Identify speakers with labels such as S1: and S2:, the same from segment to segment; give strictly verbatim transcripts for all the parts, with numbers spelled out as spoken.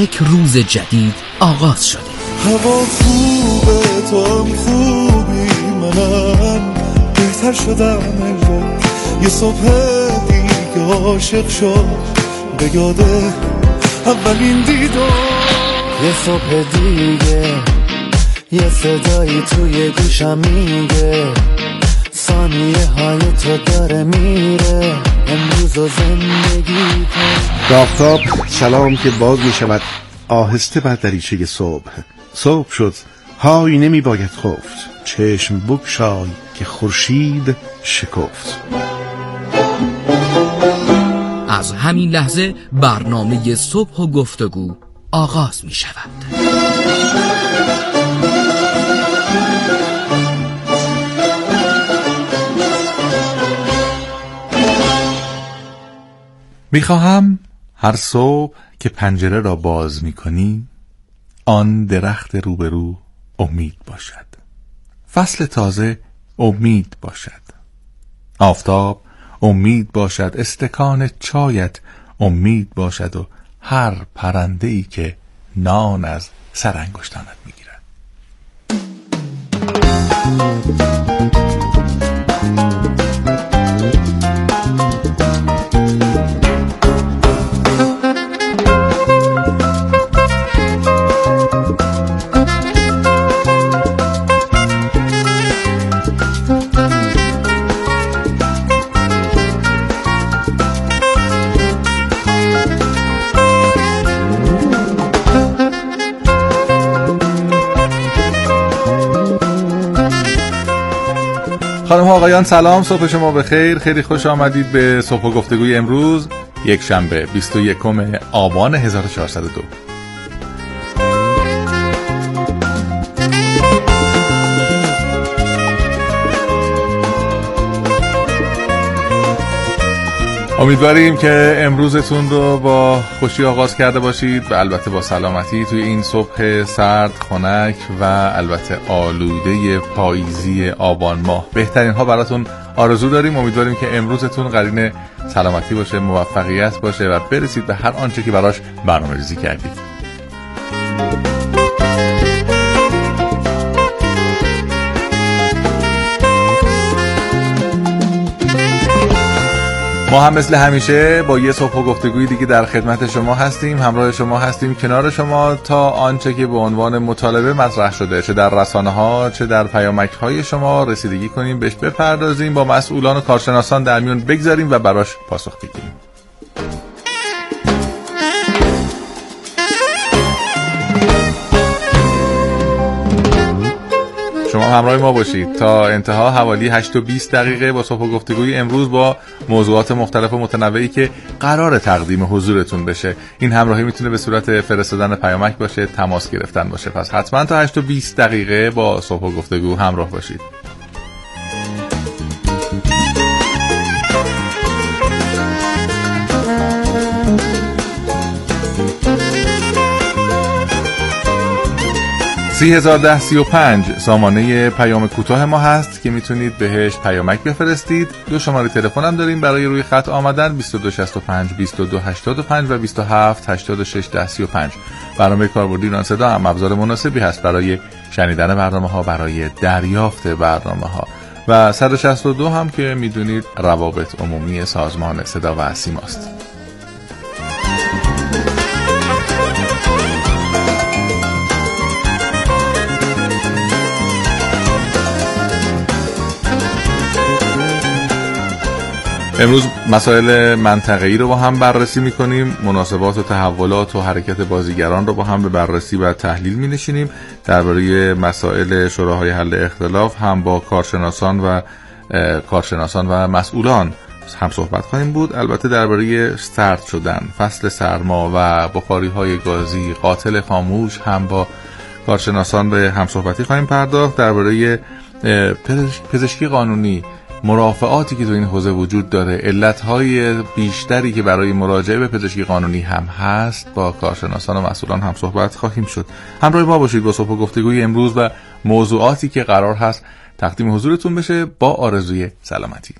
S1: یک روز جدید آغاز شده.
S2: هوا خوبه، تو هم خوبی، منم بهتر شدم انگار. یه صبح دیگه عاشق شد به یاده اولین دیدار.
S3: یه صبح دیگه یه صدایی توی گوشم میگه ثانیه های تو داره میره امروز و زندگی تو.
S4: آفتاب سلام که باز می شود آهسته بر دریچه صبح. صبح شد، های نمی باید خفت، چشم بگشای که خورشید شکفت.
S1: از همین لحظه برنامه صبح و گفتگو آغاز می شود.
S5: میخواهم هر صبح که پنجره را باز میکنی آن درخت روبرو امید باشد، فصل تازه امید باشد، آفتاب امید باشد، استکان چایت امید باشد و هر پرنده‌ای که نان از سر انگشتانت میگیرد. خانم ها آقایان سلام، صبح شما بخیر. خیلی خوش آمدید به صبح و گفتگوی امروز، یک شنبه بیست و یکم آبان هزار و چهارصد و دو. امیدواریم که امروزتون رو با خوشی آغاز کرده باشید و البته با سلامتی توی این صبح سرد، خنک و البته آلوده پاییزی آبان ماه. بهترین ها براتون آرزو داریم. امیدواریم که امروزتون قرین سلامتی باشه، موفقیت باشه و برسید به هر آنچه که براش برنامه‌ریزی کردید. ما هم مثل همیشه با یه صبح و گفتگوی دیگه در خدمت شما هستیم، همراه شما هستیم، کنار شما تا آنچه که به عنوان مطالبه مطرح شده، چه در رسانه ها چه در پیامک های شما، رسیدگی کنیم، بهش بپردازیم، با مسئولان و کارشناسان در میون بگذاریم و براش پاسخ بگیریم. شما همراه ما باشید تا انتها حوالی هشت و بیست دقیقه با صبح و گفتگوی امروز با موضوعات مختلف و متنوعی که قرار تقدیم حضورتون بشه. این همراهی میتونه به صورت فرستادن پیامک باشه، تماس گرفتن باشه. پس حتما تا هشت و بیست دقیقه با صبح و گفتگو همراه باشید. سی هزار ده سی و پنج سامانه پیام کوتاه ما هست که میتونید بهش پیامک بفرستید. دو شماره تلفن هم داریم برای روی خط آمدن: بیست و دو شصت و پنج بیست و دو هشتاد و پنج و بیست و هفت هشتاد و شش ده سی و پنج. برنامه کاربردی ایران صدا هم ابزار مناسبی هست برای شنیدن برنامه ها، برای دریافت برنامه ها. و صد و شصت و دو هم که میدونید روابط عمومی سازمان صدا و سیماست. امروز مسائل منطقه‌ای رو با هم بررسی می‌کنیم، مناسبات و تحولات و حرکت بازیگران رو با هم به بررسی و تحلیل می‌نشینیم. درباره مسائل شوراهای حل اختلاف هم با کارشناسان و کارشناسان و مسئولان هم صحبت خواهیم بود. البته درباره سرد شدن، فصل سرما و بخاری‌های گازی، قاتل خاموش هم با کارشناسان به هم صحبتی خواهیم پرداخت. درباره پزشکی قانونی، مرافعاتی که تو این حوزه وجود داره، علتهای بیشتری که برای مراجعه به پزشکی قانونی هم هست، با کارشناسان و مسئولان هم صحبت خواهیم شد. همراه ما باشید با صبح و گفتگوی امروز و موضوعاتی که قرار هست تقدیم حضورتون بشه، با آرزوی سلامتی.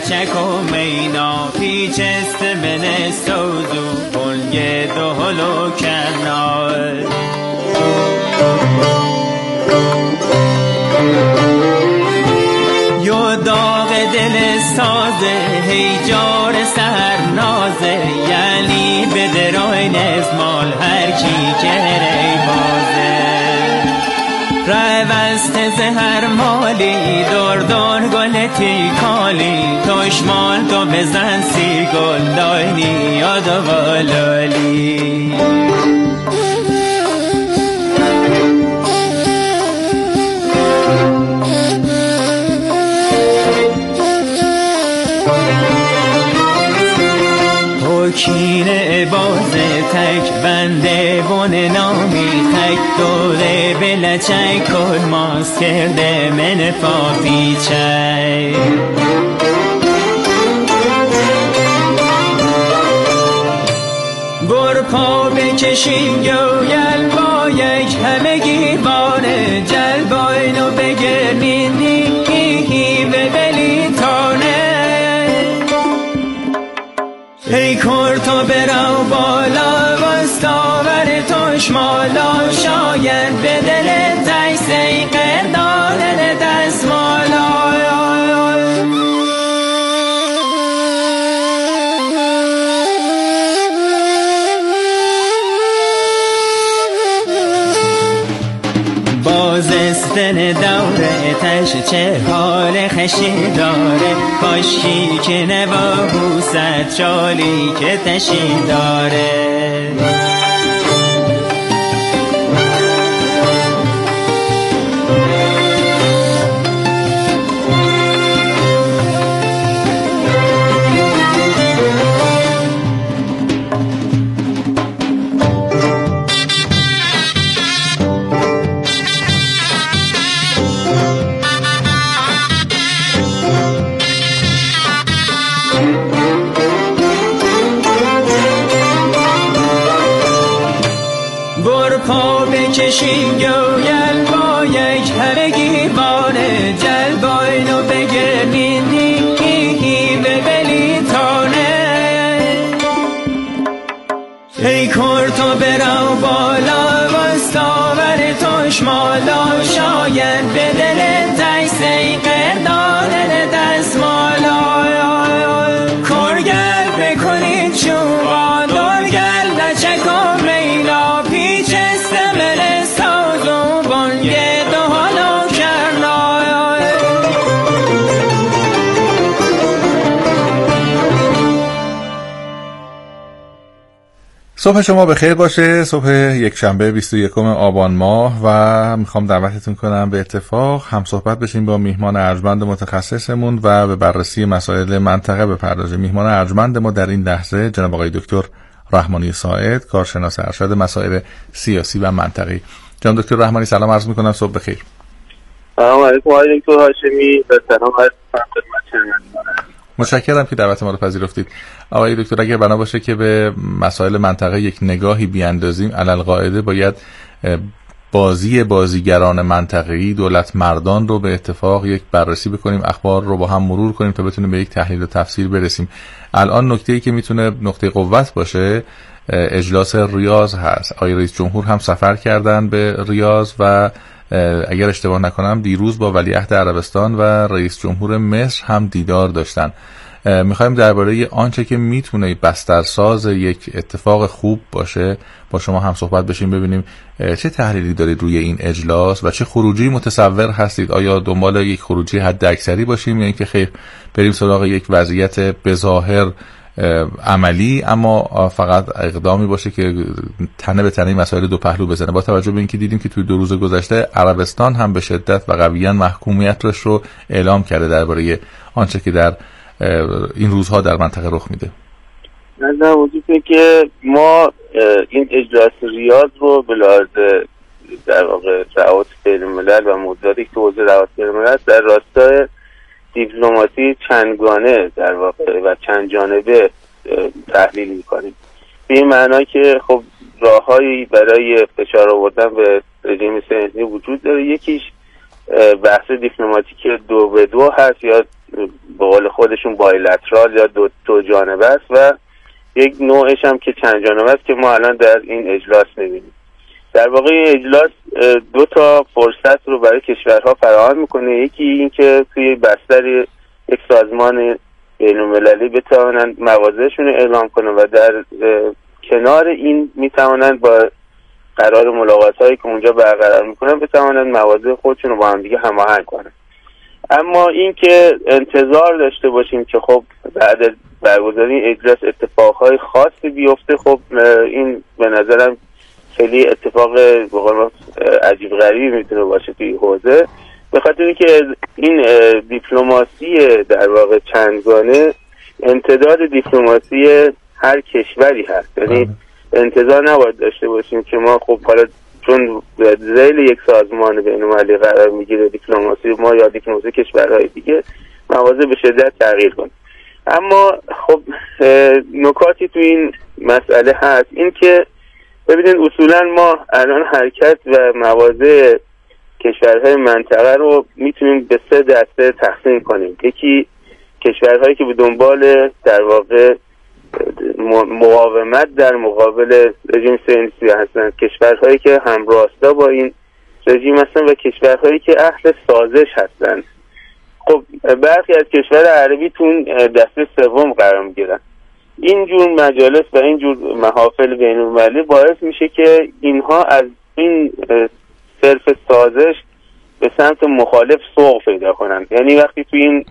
S6: لچک و مینا پیچست من سوزو بلگ دهلو کنار یو داغ دل سازه هی جار سهر نازه یعنی به درای نزمال هر کی که ری بازه روست زهر مالی دردان گلتی کالی توشمال تو بزن سی گل داینی یاد والالی کینه بازه تک بنده بون نامی تک دوره بلچک کل ماست کرده من پا پیچه بر پا بکشیم گویل با یک همه گیبانه جل باینو بگرمین نیکی به بلی تانه ای کرتو برو بالا وستاور توشمالا شاید به دل تیسی قردان دستمالا بازستن دوره تش چه حال خشی داره کاشکی که نوا بوست شالی که تشی داره کشیم گویل با یک هرگی بانه جل باینو بگرمین نیکی به بلی تانه ای کرتو برو بالا وستاور توشمالا شاید به دل تیسی قردان دستمالا کرگر بکنید شما درگر لچک و مینا پیچست من سازو بانگ دهانو کرنا
S5: صبح شما بخیر باشه. صبح یک شنبه بیست و یکم آبان ماه و میخوام دعوتتون کنم به اتفاق هم صحبت بشیم با میهمان ارجمند متخصصمون و به بررسی مسائل منطقه بپردازیم. میهمان ارجمند ما در این لحظه جناب آقای دکتر رحمانی ساعد، کارشناس ارشد مسائل سیاسی و منطقی. جناب دکتر رحمانی سلام عرض میکنم، صبح بخیر.
S7: سلام علیکم آقای دکتر هاشمی، به سلام عرض میکنم.
S5: متشکرم که دعوت ما رو پذیرفتید. آقای دکتر اگر بنا باشه که به مسائل منطقه یک نگاهی بیاندازیم، علالقاعده باید بازی بازیگران منطقه‌ای، دولت مردان رو به اتفاق یک بررسی بکنیم، اخبار رو با هم مرور کنیم تا بتونیم به یک تحلیل و تفسیر برسیم. الان نکته‌ای که میتونه نقطه قوت باشه اجلاس ریاض هست. آقای رئیس جمهور هم سفر کردن به ریاض و اگر اشتباه نکنم دیروز با ولیعهد عربستان و رئیس جمهور مصر هم دیدار داشتن. میخوایم درباره آنچه که میتونه بسترساز یک اتفاق خوب باشه با شما هم صحبت بشیم، ببینیم چه تحلیلی دارید روی این اجلاس و چه خروجی متصور هستید. آیا دنبال یک خروجی حد اکثری باشیم یا اینکه خیر بریم سراغ یک وضعیت بظاهر عملی اما فقط اقدامی باشه که تنه به تنه مسائل دو پهلو بزنه، با توجه به اینکه دیدیم که توی دو روز گذشته عربستان هم به شدت و قویاً محکومیتش رو اعلام کرده درباره آنچه که در این روزها در منطقه رخ میده.
S7: نظر وجوده که ما این اجلاس ریاض رو به لحاظ در واقع روابط بین‌الملل و موضوعاتی که حوزه روابط بین‌الملل در راستای دیپلماسی چندگانه در واقع و چند جانبه تحلیل میکنیم، به این معنا که خب راههایی برای فشار آوردن به رژیم صهیونیستی وجود داره. یکیش بحث دیپلماتیک دو به دو هست یا به قول خودشون بایلترال یا دو, دو جانبه است و یک نوعش هم که چند جانبه است که ما الان در این اجلاس می‌بینیم. در واقع این اجلاس دو تا فرصت رو برای کشورها فراهم میکنه. یکی این که توی بستر یک سازمان بین‌المللی بتوانند مواضعشون رو اعلام کنن و در کنار این میتوانند با قرار ملاقات‌هایی که اونجا برقرار میکنن بتوانند مواضع خودشون رو با هم دیگه هماهنگ کنن. اما این که انتظار داشته باشیم که خب بعد از برگزاری اجلاس اتفاقهای خاصی بیفته، خب این به نظرم خیلی اتفاق بقول عجیب غریبی میتونه باشه توی حوزه، به خاطر اینکه این دیپلماسی در واقع چندگانه امتداد دیپلماسی هر کشوری هست. یعنی انتظار نباید داشته باشیم که ما خب حالا چون ذیل یک سازمان بین‌المللی قرار میگیره دیپلماسی ما یا دیپلماسی کشورهای دیگه مواضع به شدت تغییر کنه. اما خب نکاتی تو این مسئله هست، این که ببینید اصولا ما الان حرکت و مواضع کشورهای منطقه رو میتونیم به سه دسته تقسیم کنیم. یکی کشورهایی که به دنبال در واقع مقاومت در مقابل رژیم صهیونیستی هستند، کشورهایی که همراستا با این رژیم هستند و کشورهایی که اهل سازش هستند. خب برخی از کشور عربی تو دسته سوم قرار میگیرن. این جور مجالس و این جور محافل بین‌المللی باعث میشه که اینها از این صرف سازش به سمت مخالف سوق پیدا کنن. یعنی وقتی تو این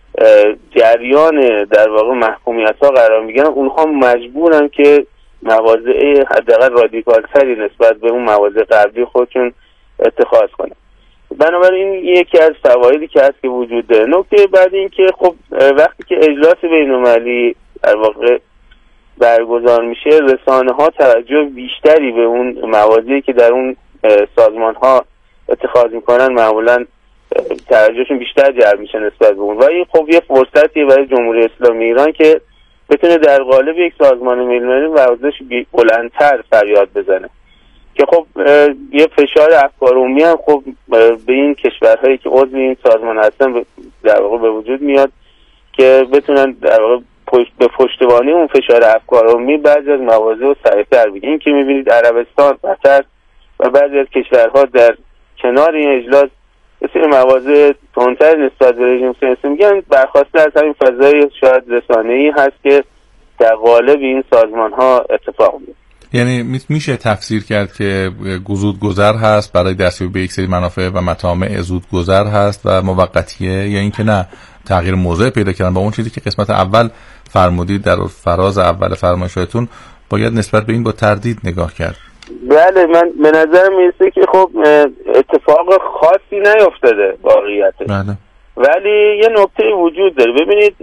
S7: جریان در واقع محکومیت ها قرار میگیرن، اونها مجبورن که مواضع حداقل رادیکال تری نسبت به اون مواضع قبلی خودشون اتخاذ کنن. بنابراین یکی از فوایدی که هست که وجود داره. نکته بعد این که خب وقتی که اجلاس بین‌المللی در واقع برگزار میشه، رسانه ها توجه بیشتری به اون مواضعی که در اون سازمان ها اتخاذ میکنن معمولا توجهشون بیشتر جلب میشه نسبت به اون و این خب یه فرصتیه برای جمهوری اسلامی ایران که بتونه در قالب یک سازمان بین‌المللی مواضعش بلندتر فریاد بزنه که خب یه فشار افکار عمومی هم خب به این کشورهایی که عضو این سازمان هستن در واقع به وجود میاد که بتونن در واقع پشت به پشتوانه اون فشار افکار عمومی بعضی از مواضع رو سریعتر بگیرن. این که میبینید عربستان، قطر و بعضی از کشورها در کنار این اجلاس بسیار مواضع تندتر نسبت به رژیم صهیونیستی میگن، برخواسته از همین فضای شاید رسانه‌ای هست که در قالب این سازمان‌ها اتفاق میفته.
S5: یعنی میشه تفسیر کرد که زود گذر هست برای دستیابی به یک سری منافع و مطامع زود گذر هست و موقتیه، یا اینکه نه تغییر موضع پیدا کردن با اون چیزی که قسمت اول فرمودید در فراز اول فرمایشاتون باید نسبت به این با تردید نگاه کرد؟
S7: بله، من به نظر میرسه که خب اتفاق خاصی نیفتاده واقعیتش.
S5: بله.
S7: ولی یه نکته وجود داره. ببینید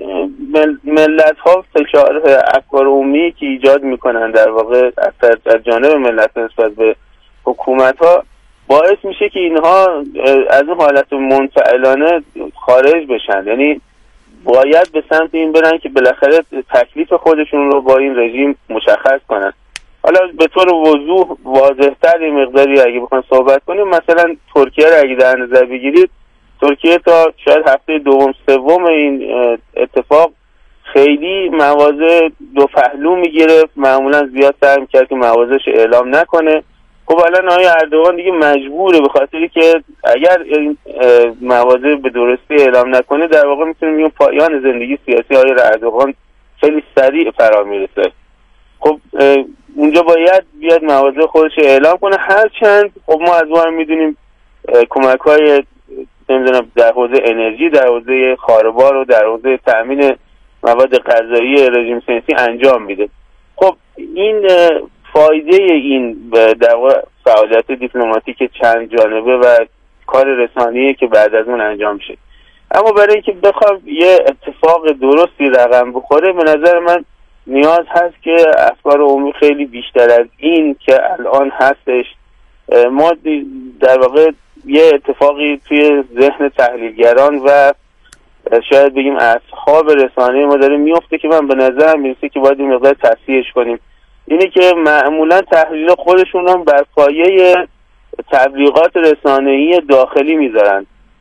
S7: ملت ها فشار افکار عمومی که ایجاد میکنن در واقع از جانب ملت نسبت به حکومت ها باعث میشه که اینها از اون حالت منفعلانه خارج بشن. یعنی باید به سمت این برن که بالاخره تکلیف خودشون رو با این رژیم مشخص کنن. حالا به طور وضوح واضح‌تر این مقداری اگه بخوایم صحبت کنیم، مثلا ترکیه رو اگه در نظر بگیرید، ترکیه تا شاید هفته دوم سوم این اتفاق خیلی مواضع دو پهلو میگرفت، معمولا زیاد سعی میکرد که مواضعش اعلام نکنه. خب الان آقای اردوغان دیگه مجبوره، به خاطری که اگر این مواضع به درستی اعلام نکنه در واقع میتونیم بگیم پایان زندگی سیاسی آقای اردوغان خیلی سریع فرا میرسه. خب اونجا باید بیاد مواضع خودش اعلام کنه، هرچند خب ما از اون میدونیم کمک‌های نمیدونم در حوزه انرژی، در حوزه خاربار و در حوزه تأمین مواد غذایی رژیم صهیونیستی انجام میده. خب این فایده این در واقع فعالیت دیپلماتیک چند جانبه و کار رسانه‌ای که بعد از اون انجام میشه. اما برای اینکه بخوام یه اتفاق درستی رقم بخوره، به نظر من نیاز هست که افکار عمومی خیلی بیشتر از این که الان هستش، ما در واقع یه اتفاقی توی ذهن تحلیلگران و شاید بگیم اصحاب رسانه ما داره میفته که من به نظرم میرسه که باید این مقدار تصحیحش کنیم. اینه که معمولا تحلیل خودشون هم بر پایه تبلیغات رسانه‌ای داخلی میذارن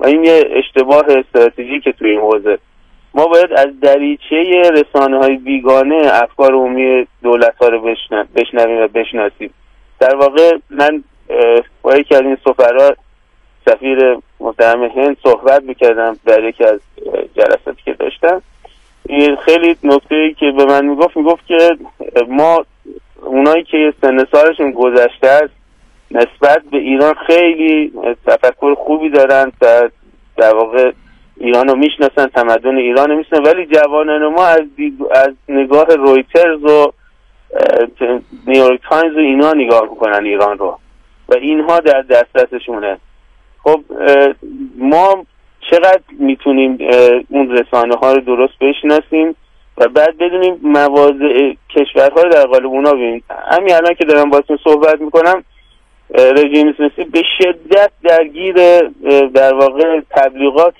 S7: و این یه اشتباه استراتژیکه توی این حوزه. ما باید از دریچه رسانه‌های بیگانه افکار عمومی دولت‌ها رو بشنویم و بشناسیم. در واقع من با یکی از این سفرا سفیر محترم هند صحبت می‌کردم در یکی از جلساتی که داشتم. خیلی نکته‌ای که به من میگفت میگفت که ما اونایی که سن سالشون گذشته است نسبت به ایران خیلی تفکر خوبی دارن، در در واقع ایران رو میشناسن، تمدن ایران رو میشناسن، ولی جوانان ما از, از نگاه رویترز و نیویورک تایمز و اینا نگاه میکنن ایران رو و اینها در دسترسشونه. خب ما چقدر میتونیم اون رسانه ها رو درست بشناسیم و بعد بدونیم مواضع کشورها رو در قالب اونا ببینیم. همین الان که دارم باهاتون صحبت میکنم رژیم اسلامی به شدت درگیر در واقع تبلیغات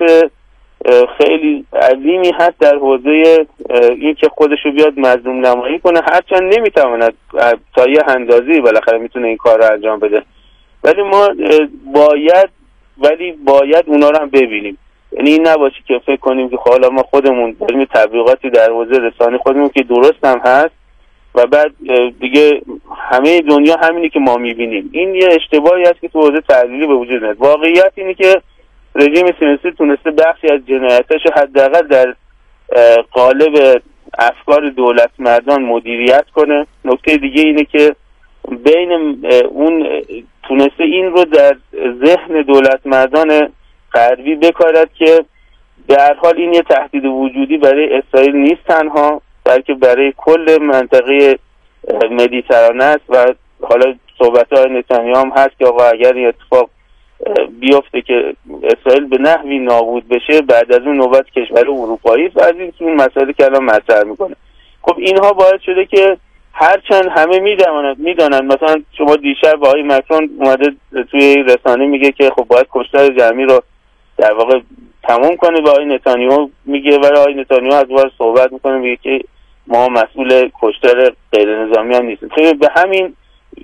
S7: خیلی عظیمی هست در حوزه این که خودشو بیاد مظلوم نمایی کنه، هرچند نمیتواند تا یه اندازه‌ای بالاخره میتونه این کار رو انجام بده، ولی ما باید ولی باید اونا رو هم ببینیم. یعنی این نباشه که فکر کنیم که حالا ما خودمون داریم تبلیغاتی در حوزه رسانه خودمون که درست هم هست و بعد دیگه همه دنیا همینی که ما میبینیم. این یه اشتباهی است که تو حوزه تحلیلی به وجود میاد. واقعیت اینه که رژیم سیاسی تونسته بخشی از جنایتش حداقل در قالب افکار دولت مردان مدیریت کنه. نکته دیگه اینه که بین اون تونسته این رو در ذهن دولت مردان غربی بکارد که به هر حال این یه تهدید وجودی برای اسرائیل نیست تنها، بلکه برای کل منطقه مدیترانه است و حالا صحبت‌های نتانیاهو هم هست که آقا اگر این اتفاق بیفته که اسرائیل به نحوی نابود بشه بعد از اون نوبت کشور اروپایی است و از این مسائلی که الان مطرح میکنه. خب اینها باعث شده که هرچند همه میدونن میدونن مثلا شما دیشب با آقای مکرون اومده توی رسانه میگه که خب باید کشتار جمعی رو در واقع تمام کنه و آقای نتانیاهو میگه ولی آقای نتانیاهو از بار صحبت میکنه میگه که ما مسئول کشتار غیر نظامی هم نیستیم. خیلی به همین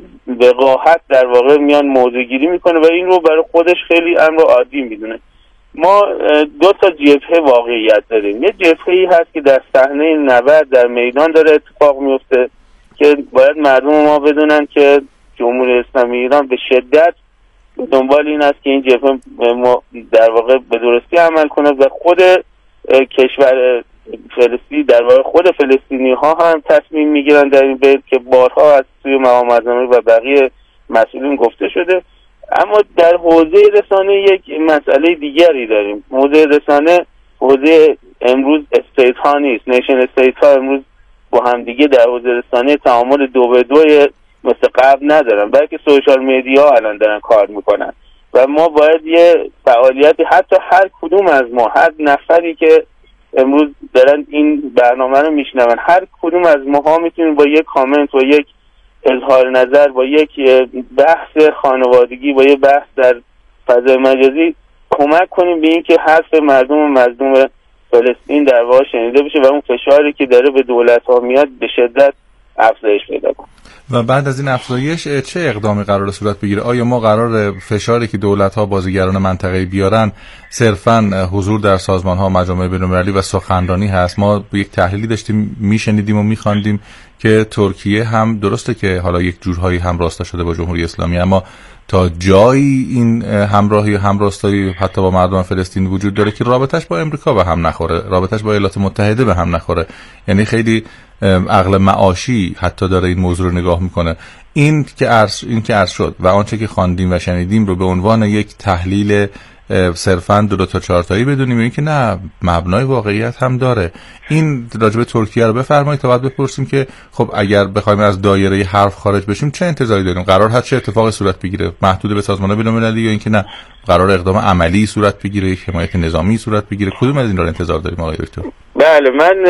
S7: وقاحت در واقع میان موضوع گیری میکنه و این رو برای خودش خیلی امر عادی میدونه. ما دو تا جبهه واقعیت داریم. یه جبهه‌ای هست که در صحنه نبرد در میدان داره اتفاق میفته که باید مردم ما بدونن که جمهوری اسلامی ایران به شدت دنبال این است که این جبهه در واقع به درستی عمل کنه و خود کشور فلسطین در واقع خود فلسطینی ها هم تصمیم میگیرن در این بید که بارها از سوی مقام معظم و بقیه مسئولین گفته شده. اما در حوزه رسانه یک مسئله دیگری داریم. حوزه رسانه حوزه امروز استیت ها نیست، نیشن استیت ها امروز با هم دیگه در حوزه رسانه تعامل دو به دوی مثل قبل ندارن، بلکه سوشال میدیا الان دارن کار میکنن و ما باید یه فعالیتی حتی هر کدوم از ما، هر نفری که امروز دارن این برنامه رو میشنون، هر کدوم از ماها میتونیم با یک کامنت و یک اظهار نظر، با یک بحث خانوادگی، با یک بحث در فضای مجازی کمک کنیم به این که حرف مردم و مظلوم فلسطین در واقع شنیده بشه و اون فشاری که داره به دولت ها میاد به شدت افزایش پیدا کنه.
S5: و بعد از این افزایش چه اقدامی قرار صورت بگیره؟ آیا ما قرار فشاری که دولت‌ها بازیگران منطقه‌ای بیارن صرفاً حضور در سازمان‌ها، مجامع بین‌المللی و سخنرانی هست؟ ما یک تحلیلی داشتیم میشنیدیم و میخواندیم که ترکیه هم درسته که حالا یک جورهایی همراستا شده با جمهوری اسلامی، اما تا جایی این همراهی و همراستایی حتی با مردم فلسطین وجود داره که رابطش با امریکا به هم نخوره، رابطش با ایالات متحده به هم نخوره. یعنی خیلی عقل معاشی حتی داره این موضوع رو نگاه میکنه. این که عرض این که عرض شد و آنچه که خواندیم و شنیدیم رو به عنوان یک تحلیل صرفاً دو, دو تا چهار تایی بدونیم، این که نه مبنای واقعیت هم داره. این راجب ترکیه رو بفرمایید تا بعد بپرسیم که خب اگر بخوایم از دایره حرف خارج بشیم چه انتظاری داریم؟ قرار هست چه اتفاقی صورت بگیره؟ محدود به سازمان بین‌المللی یا اینکه نه قرار اقدام عملی صورت بگیره، یک حمایت نظامی صورت بگیره؟ کدوم از این رو انتظار داریم آقای دکتر؟
S7: بله، من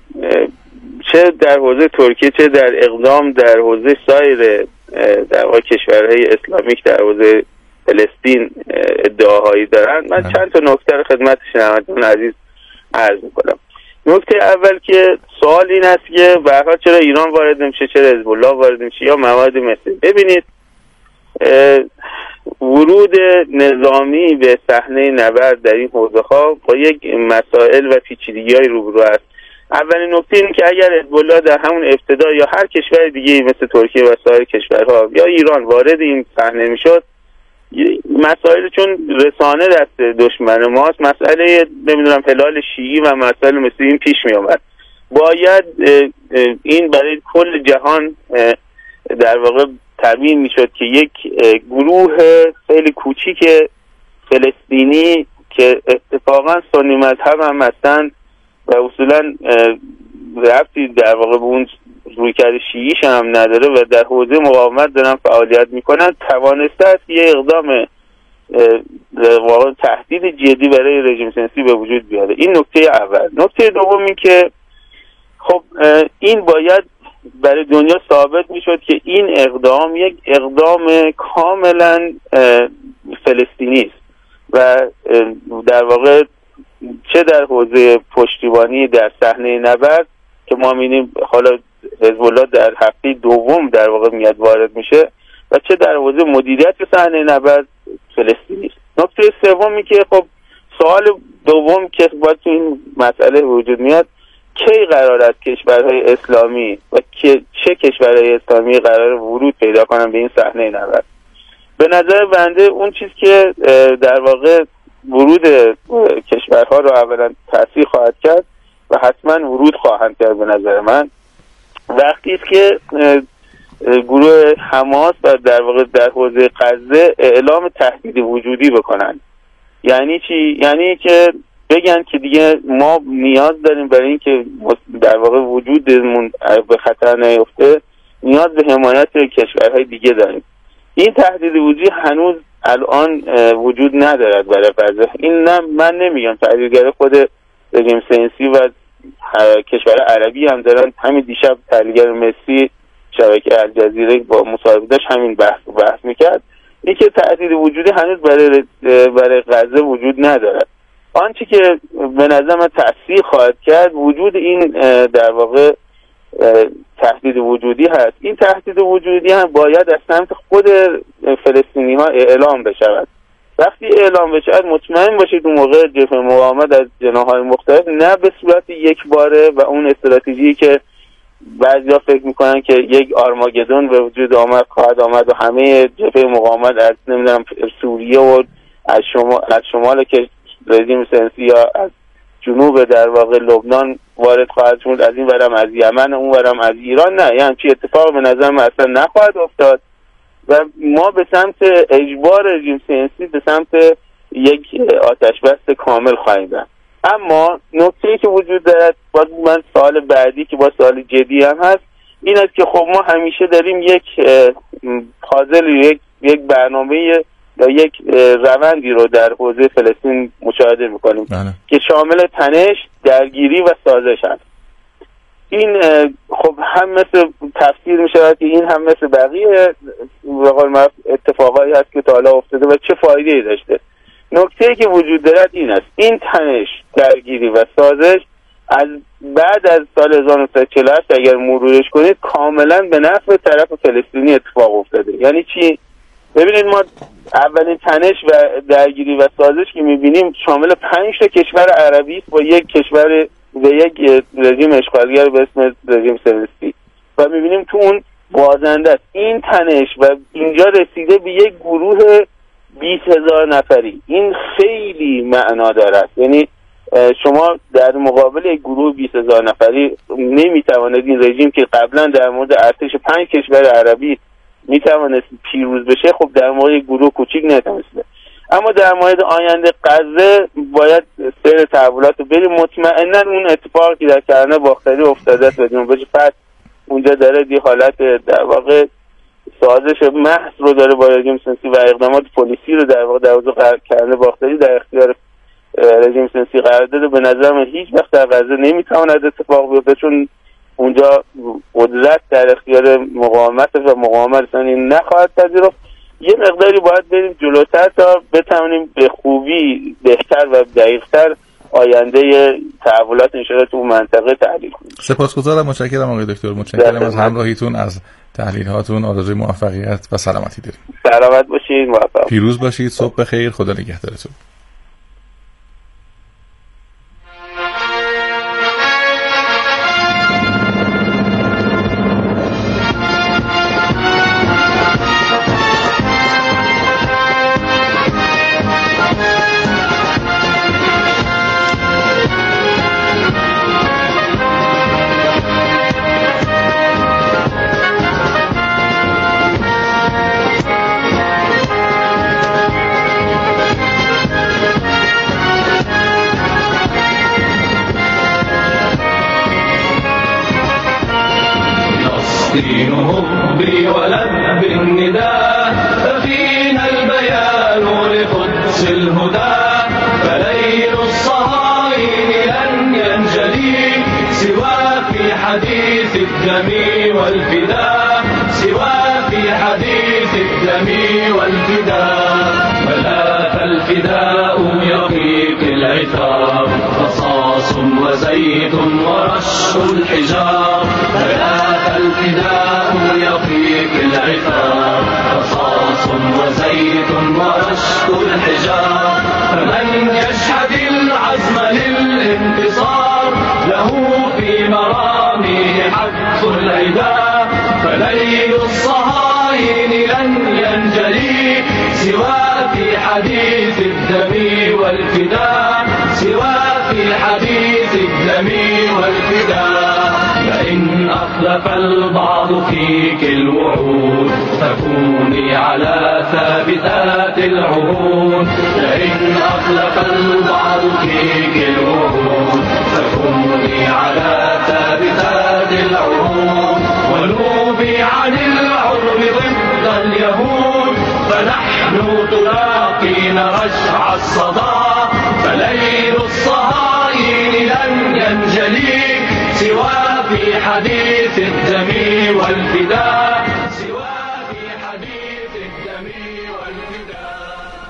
S7: چه در حوزه ترکیه چه در اقدام در حوزه سایر در واقع کشورهای اسلامیک در حوزه فلسطین ادعاهایی دارن، من چند تا نکته رو خدمت شنوندگان عزیز عرض میکنم. نکته اول که سوال این است که به هر حال چرا ایران وارد نمیشه، چرا حزب الله وارد نمیشه یا مواد مثل. ببینید ورود نظامی به صحنه نبرد در این حوزه‌ها با یک مسائل و پیچیدگی‌های روبرو است. اولین نکته اینه که اگر حزب‌الله در همون ابتدا یا هر کشور دیگه مثل ترکیه و سایر کشورها یا ایران وارد این صحنه میشد، مسائل چون رسانه دست دشمن ماست، مسئله نمیدونم هلال شیعی و مسائل مثل این پیش می آمد. باید این برای کل جهان در واقع تبیین می شد که یک گروه خیلی کوچیک فلسطینی که اتفاقا سنی مذهب هم هستن و اصولا ربطی در واقع به اون رویکرد شیعیش هم نداره و در حوزه مقاومت دارن فعالیت میکنن، توانسته است یه اقدام واقعا تهدید جدی برای رژیم سنسی به وجود بیاره. این نکته اول. نکته دوم این که خب این باید برای دنیا ثابت میشد که این اقدام یک اقدام کاملا فلسطینی است و در واقع چه در حوزه پشتیبانی در صحنه نبرد که ما می‌بینیم حالا حزب الله در هفته دوم در واقع میاد وارد میشه و چه در حوزه مدیریت صحنه نبرد فلسطینی است. نکته سومی که خب سوال دوم که باید تو این مسئله وجود میاد، کی قرار است کشورهای اسلامی و که چه کشورهای اسلامی قرار ورود پیدا کنن به این صحنه نبرد؟ به نظر بنده اون چیز که در واقع ورود کشورها رو اولا تأثیر خواهد کرد و حتما ورود خواهند کرد به نظر من، وقتی است که گروه حماس و در واقع در حوزه غزه اعلام تهدید وجودی بکنن. یعنی چی؟ یعنی که بگن که دیگه ما نیاز داریم برای این که در واقع وجودمون به خطر نیفته، نیاز به حمایت کشورهای دیگه داریم. این تهدید وجودی هنوز الان وجود ندارد برای غزه. این نه من نمیگم، تحلیلگر خود رژیم سنسی و کشور عربی هم دارن. همین دیشب تحلیلگر مسی شبکه الجزیره با مصاحبه داشت همین بحث بحث میکرد، این که تهدید وجودی هنوز برای برای غزه وجود ندارد. آنچه که به نظر من تأثیر خواهد کرد وجود این در واقع تهدید وجودی هست. این تهدید وجودی هم باید از سمت خود فلسطینی ها اعلام بشود. وقتی اعلام بشود مطمئن باشید اون موقع جبهه مقاومت از جناح‌های مختلف نه به صورت یک باره و اون استراتژی که بعضیا فکر میکنن که یک آرماگدون به وجود آمد خواهد آمد و همه جبهه مقاومت از نمیدونم سوریه و از شما از شمال که رژیم سنسی یا از جنوب در واقع لبنان وارد خواهد شد، از این ورم از یمن، اون ورم از ایران، نه، یعنی چی اتفاق به نظر من اصلا نخواهد افتاد و ما به سمت اجبار رژیم سنسی به سمت یک آتش بس کامل خواهیم رفت. اما نکته‌ای که وجود دارد، باز من سوال بعدی که با سوال جدی هم هست این است که خب ما همیشه داریم یک پازل یک یک برنامه یا یک روندی رو در حوزه فلسطین مشاهده میکنیم بله. که شامل تنش، درگیری و سازش هست. این خب هم مثل تفسیر میشود که این هم مثل بقیه به قول معروف اتفاقایی هست که تا حالا افتاده و چه فایده‌ای داشته. نکته‌ای که وجود دارد این است، این تنش، درگیری و سازش از بعد از سال هزار و نهصد و چهل و هشت اگر مرورش کنید کاملا به نفع طرف فلسطینی اتفاق افتاده. یعنی چی؟ ببینید ما اولین تنش و درگیری و سازش که میبینیم شامل پنج تا کشور عربی با یک کشور و یک رژیم اشغالگر به اسم رژیم صهیونیستی و میبینیم تو اون بازنده است. این تنش و اینجا رسیده به یک گروه بیست هزار نفری. این خیلی معنا دارد. یعنی شما در مقابل یک گروه بیست هزار نفری نمیتواند این رژیم که قبلا در مورد ارتش پنج کشور عربی میتوانست پیروز بشه، خب در مورد یک گروه کوچیک نتونسته. اما در مورد آینده غزه باید سیر تحولات رو بریم. مطمئنا اون اتفاقی که در کرانه باختری افتاده است و جنبش فتح اونجا داره دی حالت در واقع سازش محض رو داره با رژیم سنسی و اقدامات پلیسی رو در واقع در حوزه کرانه باختری در اختیار رژیم سنسی قرار داده. به نظر من هیچ وقت در غزه نمیتواند اتفاق بیفته چون اونجا قدرت در اختیار مقاومت و مقاومت رسانی نخواهد پذیرفت. یه مقداری باید بریم جلوتر تا بتونیم به خوبی بهتر و دقیق‌تر آینده تحولات انشاءالله تو منطقه تحلیل کنیم.
S5: سپاسگزارم، متشکرم آقای دکتر، متشکرم از همراهیتون، از تحلیل هاتون. آرزوی موفقیت و سلامتی داریم.
S7: سلامت باشید، موفق
S5: پیروز باشید. صبح بخیر. خدا نگهدارتون.
S8: دين حبي ولب النداء ففينا البيان لقدس الهدى فليل الصهاين لن ينجلي سوى في حديث الدم والفداء سوى في حديث الدم والفداء ولا فالفداء يقيك العتاب رصاص وزيت ورش الحجار ولا الفداء يقيك العثار رصاص وزيت ورشق الحجار فمن يشهد العزم للانتصار له في مرامه حق العدا فليل الصهاين لن ينجلي سوى في حديث الدم والفداء سوى في حديث الدم والفداء فإن أخلف البعض فيك الوعود فكوني على ثابتات العهود فإن أخلف البعض فيك الوعود فكوني على ثابتات العهود ونوبي عن العرب ضد اليهود فنحن تلاقين رجع الصدى فليل الصهاين لن ينجلي سوى في حديث الدم والفداء سوى في حديث الدم والفداء.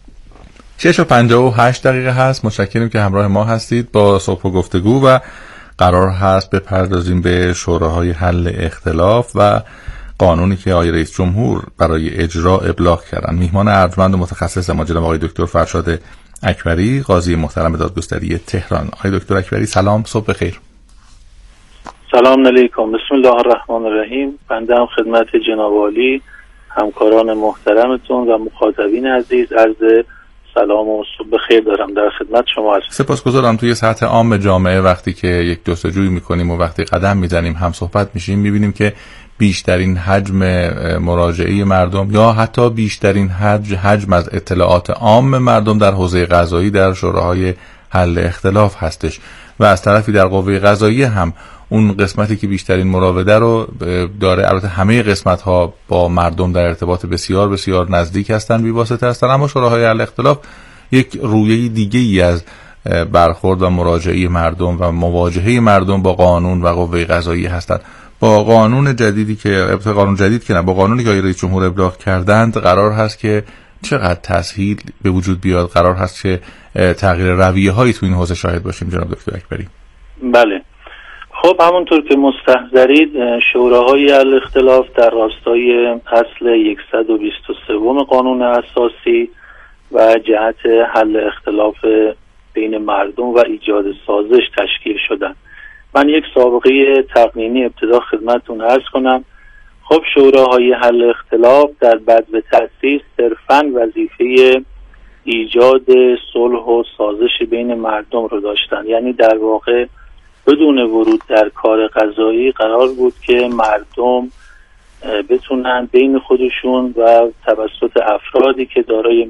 S5: شش و پنجاه و هشت دقیقه هست. متشکرم که همراه ما هستید با صبح و گفتگو و قرار هست بپردازیم به شوراهای حل اختلاف و قانونی که آقای رئیس جمهور برای اجرا ابلاغ کردن. میهمان ارجمند و متخصص ما جناب آقای دکتر فرشاد اکبری، قاضی محترم دادگستری تهران. آقای دکتر اکبری سلام، صبح بخیر.
S9: سلام علیکم، بسم الله الرحمن الرحیم. بنده هم خدمت جناب عالی، همکاران محترمتون و مخاطبین عزیز عرض سلام و صبح خیر دارم. در خدمت شما هستم.
S5: سپاسگزارم. توی سطح عام جامعه وقتی که یک جستجوی میکنیم و وقتی قدم میزنیم هم صحبت میشیم میبینیم که بیشترین حجم مراجعه مردم یا حتی بیشترین حجم حجم از اطلاعات عام مردم در حوزه قضایی در شوراهای حل اختلاف هستش و از طرفی در قوه قضاییه هم اون قسمتی که بیشترین مراوده رو داره. البته همه قسمت ها با مردم در ارتباط بسیار بسیار نزدیک هستن، بی‌واسطه هستن، اما شوراهای حل اختلاف یک رویه دیگه ای از برخورد و مراجعه مردم و مواجهه مردم با قانون و قوه قضاییه هستند. با قانون جدیدی که البته قانون جدید که نه با قانونی که رئیس جمهور ابلاغ کردند قرار هست که چقدر تسهیل به وجود بیاد، قرار هست که تغییر رویه هایی تو این حوزه شاهد باشیم جناب دکتر اکبری.
S9: بله، خب همونطور که مستحضرید شوراهای حل اختلاف در راستای اصل صد و بیست و سه قانون اساسی و جهت حل اختلاف بین مردم و ایجاد سازش تشکیل شدن. من یک سابقه تقنینی ابتدا خدمتتون عرض کنم. خب شوراهای حل اختلاف در بدو تأسیس صرفاً وظیفه ایجاد صلح و سازش بین مردم رو داشتن، یعنی در واقع بدون ورود در کار قضایی قرار بود که مردم بتونن بین خودشون و توسط افرادی که دارای